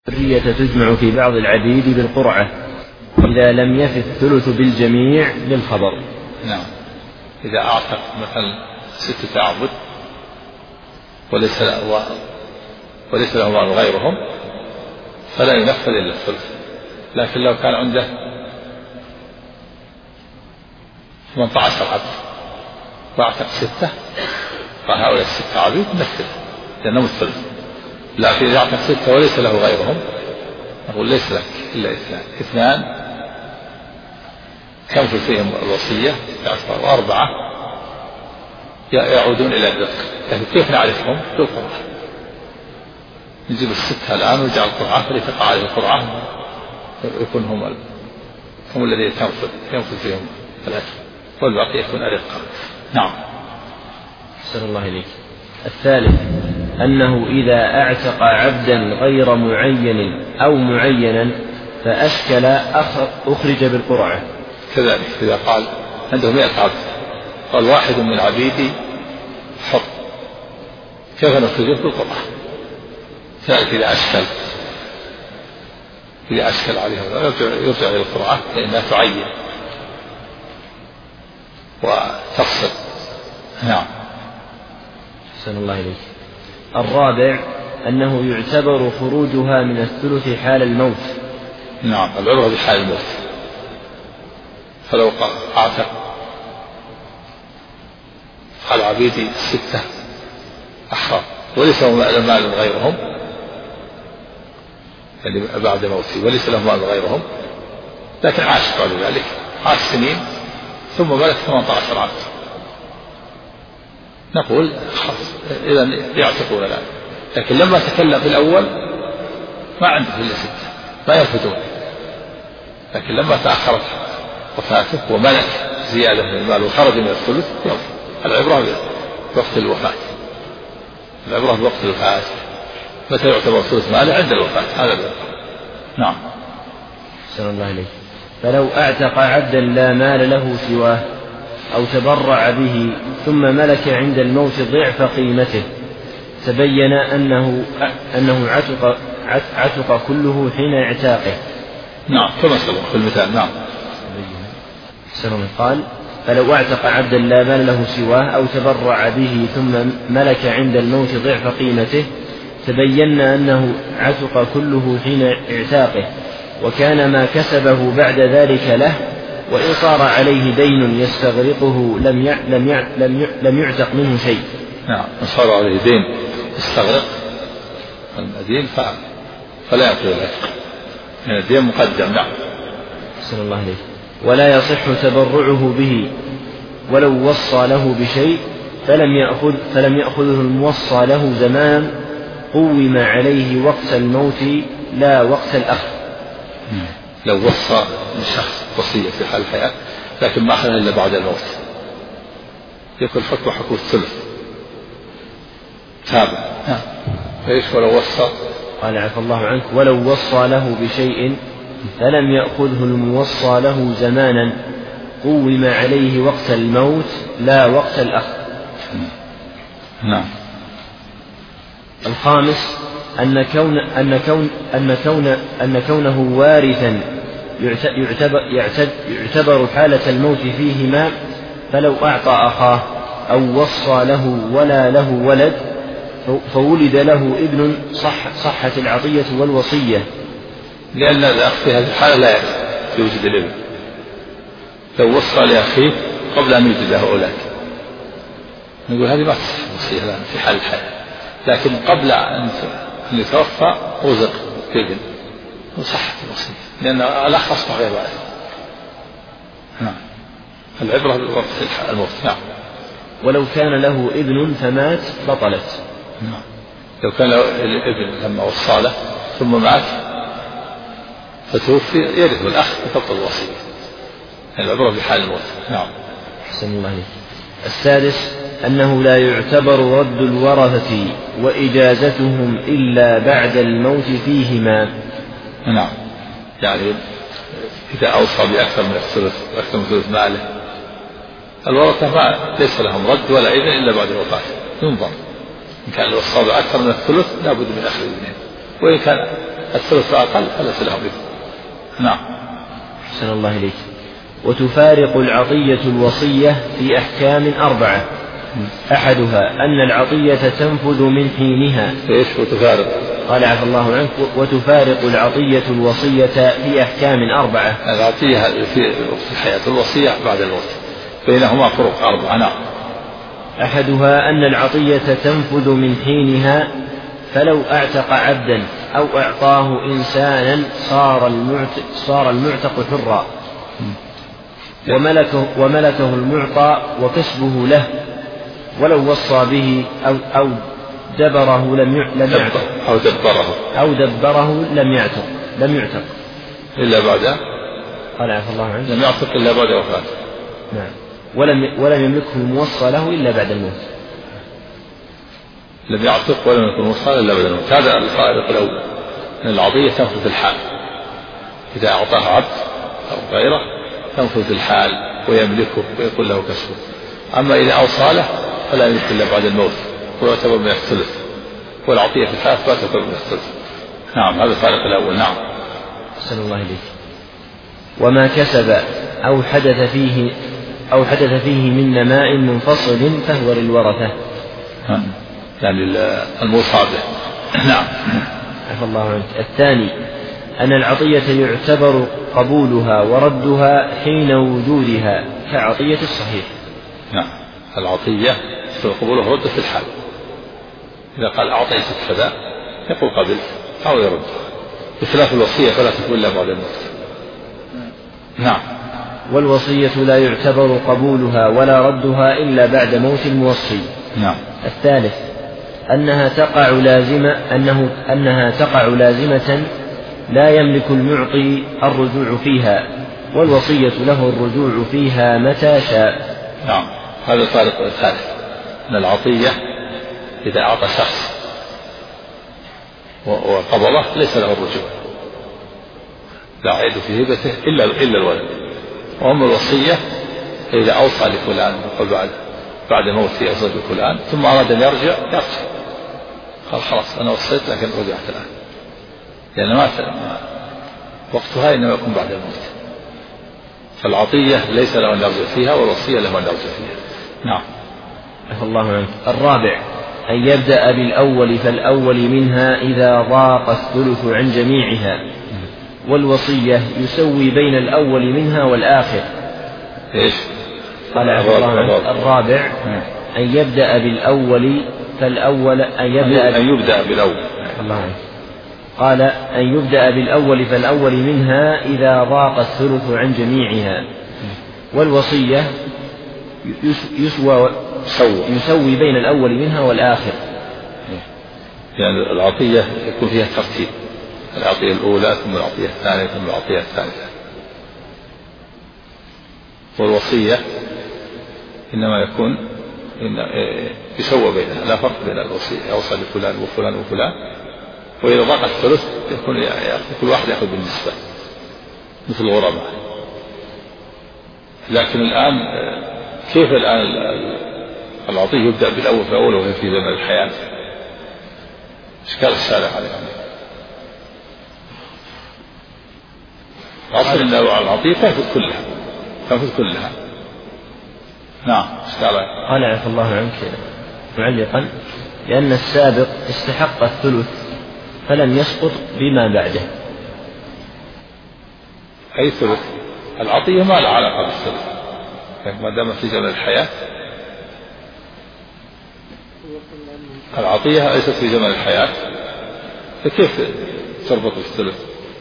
الذرية تجمع في بعض العبيد بالقرعة إذا لم يف الثلث بالجميع للخبر. نعم. إذا أعتق مثلا 6 أعبد وليس له مال غيرهم فلا ينفذ إلا الثلث. لكن لو كان عنده 18 عبد وأعتق 6 فهؤلاء 6 عبيد نفذ لأنهم الثلث. لكن إذا أعتق 6 وليس له غيرهم نقول ليس لك إلا 2 كم فيهم الوصية 4 يعودون إلى الرق. لكن كيف نعرفهم؟ بالقرعة. نجيب 6 الآن ونجعل القرعة فلتقع عليه القرعة يكون هم الذين ينفذ فيهم الأجر والباقي يكون أرقا. نعم. أحسن الله إليك. الثالث أنه إذا أعتق عبدا غير معين أو معينا فأشكل أخرج بالقرعة. كذلك إذا قال عنده 100 عبد قال واحد من عبيدي حر كيف نخرجه بالقرعة؟ كذلك إذا أشكل عليه يرجع إلى القرعة لأنها تعين وتفصل. نعم. أحسن الله إليك. الرابع أنه يعتبر خروجها من الثلث حال الموت. نعم. العبرة بحال الموت. فلو أعتق قال عبيدي 6 أحرار وليس لهم مال غيرهم يعني بعد موته وليس لهم مال غيرهم لكن عاش بعد ذلك 10 سنين ثم ملك 18 عام نقول إذا يعتقون الآن. لكن لما تكلم في الأول ما عنده إلا 6 ما ينفذون. لكن لما تأخرت وفاته وملك زيادة من المال وخرج من الثلث العبرة بوقت الوفاة. العبرة بوقت الوفاة متى يعتبر ثلث ماله عند الوفاة. هذا نعم. أحسن الله إليك. فلو أعتق عبدا لا مال له سواه أو تبرع به ثم ملك عند الموت ضعف قيمته تبين أنه عتق كله حين اعتاقه. نعم كما سبق في المثال. نعم. قال فلو أعتق عبدا لا مال له سواه أو تبرع به ثم ملك عند الموت ضعف قيمته تبين أنه عتق كله حين اعتاقه وكان ما كسبه بعد ذلك له وإن صار عليه دين يستغرقه لم يعتق منه شيء. نعم. إن صار عليه دين يستغرق المدين فلا يأخذ العتق من الدين مقدم. نعم. صلى الله عليه. ولا يصح تبرعه به ولو وصى له بشيء فلم يأخذه الموصى له زمان قوم عليه وقت الموت لا وقت الأخذ. لو وصى لشخص وصية في حال الحياة لكن ما أخذها إلا بعد الموت يكون حكم الثلث تابع. فإيش ولو وصى؟ قال عفى الله عنك ولو وصى له بشيء فلم يأخذه الموصى له زمانا قوم عليه وقت الموت لا وقت الأخذ. نعم. الخامس أن كونه وارثا يعتبر حالة الموت فيهما فلو أعطى أخاه أو وصى له ولا له ولد فولد له ابن صحت العطية والوصية لأن الأخ في هذه الحالة لا يوجد الابن. لو وصى لأخيه قبل أن يوجد له أولاد نقول هذه ما تصح الوصية الآن في حال الحياة. لكن قبل أن يتوفى رزق ابن وصحت الوصية لأن الأخ أصبح غير وارث. نعم. العبرة بوقت الموت. نعم. ولو كان له ابن فمات بطلت. نعم. لو كان له ابن لما وصى له ثم مات فتوفي يرث الأخ بتبطل الوصية. العبرة بحال الموت. نعم. أحسن الله عليك. السادس أنه لا يعتبر رد الورثة وإجازتهم إلا بعد الموت فيهما. نعم. يعني إذا أوصى بأكثر من الثلث وأكثر من ثلث ماله الورثة ليس لهم رد ولا إذن إلا بعد الوفاة. ينظر إن كان الوصى بأكثر من الثلث لا بد من أخذ الإذن وإن كان الثلث أقل فليس له مثل. نعم. أحسن الله إليك. وتفارق العطية الوصية في أحكام 4. أحدها أن العطية تنفذ من حينها. إيش وتفارق؟ قال عفى الله عنك: وتفارق العطية الوصية في أحكام 4. العطية في وقت الحياة، الوصية بعد الموت، بينهما فروق 4. نعم. أحدها أن العطية تنفذ من حينها، فلو أعتق عبدا أو أعطاه إنسانا صار المعتق حرا، وملكه المعطى وكسبه له، ولو وصى به أو دبره لم يعتق لم يعتق إلا بعد. قال عفى الله عنه: لم يعتق إلا بعد وفاته. نعم. ولم يملكه الموصى له إلا بعد الموت. لم يعتق ولم يكن موصى إلا بعد الموت. هذا الفارق الأول، أن العطية تنفذ في الحال، إذا أعطاه عبد أو غيره تنفذ في الحال ويملكه ويكون له كسبه. أما إذا أوصى له فلا يملك إلا بعد الموت ويعتبر من الثلث، والعطية في الحال لا تعتبر من الثلث. نعم. هذا الفارق الأول. نعم. أحسن الله إليك. وما كسب أو حدث فيه من نماء منفصل فهو للورثة. يعني الموصى به. نعم. عفى الله عنك. الثاني أن العطية يعتبر قبولها وردها حين وجودها كعطية الصحيح. نعم. العطية قبولها ورد في الحال. إذا قال أعطيتك كذا يقول قبل أو يرد، بخلاف الوصية فلا تكون إلا بعد الموت. نعم. والوصية لا يعتبر قبولها ولا ردها إلا بعد موت الموصي. نعم. الثالث أنها تقع لازمة لا يملك المعطي الرجوع فيها، والوصية له الرجوع فيها متى شاء. نعم. هذا الفارق الثالث، أن العطية إذا أعطى شخص وقبضه ليس له الرجوع، لا يعيد في هبته إلا الولد. وأما الوصية إذا أوصى لفلان وقال بعد موته أوصى لفلان ثم أراد أن يرجع قال خلاص أنا وصيت لكن رجعت الآن، لأن وقتها إنما يكون بعد الموت. فالعطية ليس له أن يرجع فيها، والوصية له أن يرجع فيها. نعم. عفى الله عنك. الرابع أن يبدأ بالأول فالأول منها إذا ضاق الثلث عن جميعها، والوصية يسوي بين الأول منها والآخر. إيش؟ قال عفى الله عنك. الرابع أن يبدأ بالأول فالأول أن يبدأ بالأول. الله عنك. قال أن يبدأ بالأول فالأول منها إذا ضاق الثلث عن جميعها، والوصية يسوي بين الأول منها والآخر. يعني العطية يكون فيها ترتيب، العطية الأولى ثم العطية الثانية ثم العطية الثالثة. والوصية إنما يكون يسوى بينها، لا فرق بين الوصية أوصى لفلان وفلان وفلان، وإذا ضاق الثلث يكون كل واحد يأخذ بالنسبة مثل الغرباء. لكن الآن كيف الآن العطية يبدأ بالأول فأول وهي في زمن الحياة؟ إشكال الشارع عليهم. الأصل أن العطية تنفذ كلها. نعم. قال عفى الله عنك معلقا: لأن السابق استحق الثلث فلم يسقط بما بعده. أي ثلث؟ العطية ما لها علاقة بالثلث ما دام في زمن الحياة. العطية ليست في زمن الحياة، فكيف تربط بالثلث؟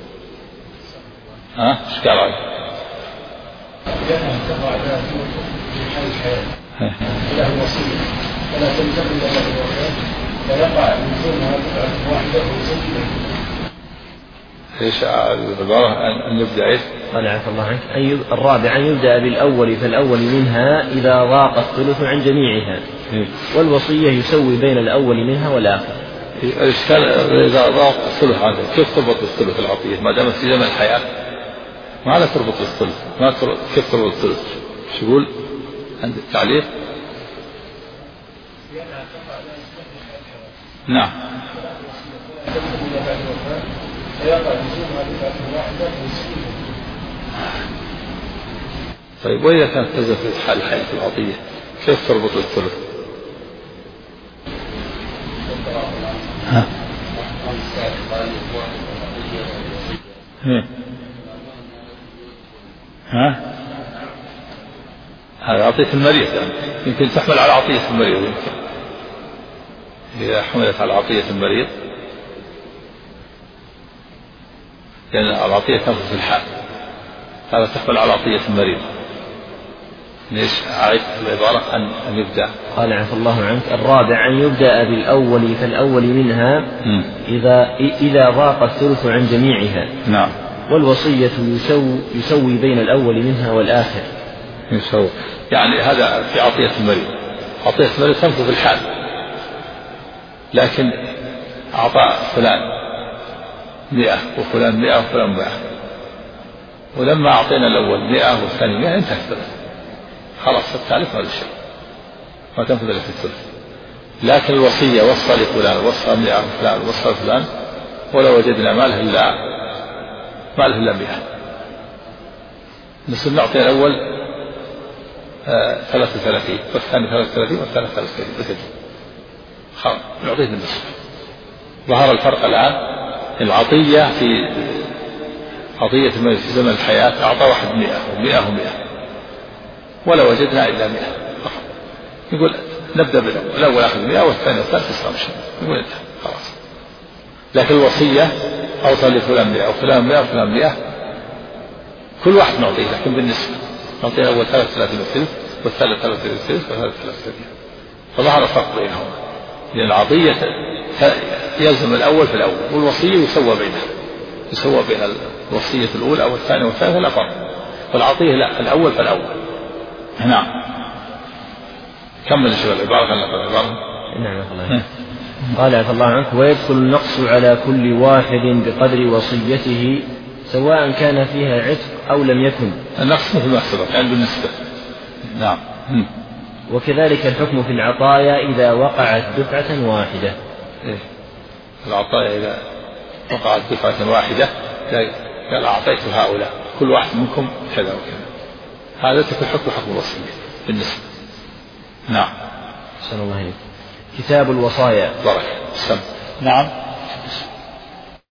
إيش قال عليك؟ لأنها تقع لها في حال الحياة وله وصية فلا تنتقل إلى الوفاة، فيقع نزولها دفعة واحدة ويسجل. ايش العبارة؟ أن يبدأ ايش؟ قال عفى الله عنك. الرابع أن يبدأ بالأول فالأول منها إذا ضاق الثلث عن جميعها، والوصية يسوي بين الأول منها والآخر. الإشكال إذا ضاق الثلث عنه كيف تربط بالثلث العطية ما دامت في زمن الحياة؟ ما لا تربط بالثلث، كيف تربط بالثلث؟ شو يقول؟ عند التعليق؟ نعم. فيقع لزومها دفعة واحدة ويسكنها. طيب وإذا كانت تزل في حال حياة العطية كيف تربط الثلث؟ هذا عطية المريض يعني يمكن تحمل على عطية المريض، يمكن إذا حملت على عطية المريض لأن يعني العطية تنفذ في الحال، هذا تحمل على عطية المريض. ليش أعيد العبارة أن يبدأ؟ قال عفى الله عنك. الرابع أن يبدأ بالأول فالأول منها إذا ضاق الثلث عن جميعها. نعم. والوصية يسوي بين الأول منها والآخر. يسوي يعني هذا في عطية المريض. عطية المريض تنفذ في الحال، لكن أعطى فلان 100 وفلان 100 وفلان 100، ولما أعطينا الأول 100 والثاني 100 انتهى الثلث، خلاص الثالث هذا الشيء ما تنفذ إلا في الثلث. لكن الوصية وصى لفلان وصى 100 وفلان وصى لفلان ولو وجدنا ماله إلا 100، نصير نعطي الأول 33 والثاني 33 والثالث 33 مثل خلاص نعطيه النصف. ظهر الفرق الآن. العطية في عطية المال في زمن الحياة أعطى واحد 100 و100 و100 ولا وجدنا إلا 100 فقط، يقول نبدأ بالأول أخذ 100 والثاني والثالث 29 يقول انتهى خلاص. لكن الوصية أوصى لفلان 100 وفلان 100 وفلان 100 كل واحد نعطيه لكن بالنسبة نعطيه الأول 33 والثلث والثالث 33 والثلث والثالث 33، فظهر الفرق بينهما. لأن العطية يلزم الأول في الأول والوصية يسوى بينها، يسوى بين الوصية الأولى أو الثانية والثالثة لا فرق، والعطية لا الأول فالأول. نعم. كمل شو العبارة. نعم الله. قال عفى الله عنك. ويدخل النقص على كل واحد بقدر وصيته سواء كان فيها عتق أو لم يكن. النقص مثل ما سبق يعني بالنسبة. نعم. وكذلك الحكم في العطايا إذا وقعت دفعة واحدة. العطايا إذا وقعت دفعة واحدة قال أعطيت هؤلاء كل واحد منكم كذا وكذا، هذا تكون حكم الوصية بالنسبة. نعم. أحسن الله إليك. كتاب الوصايا. بارك. نعم.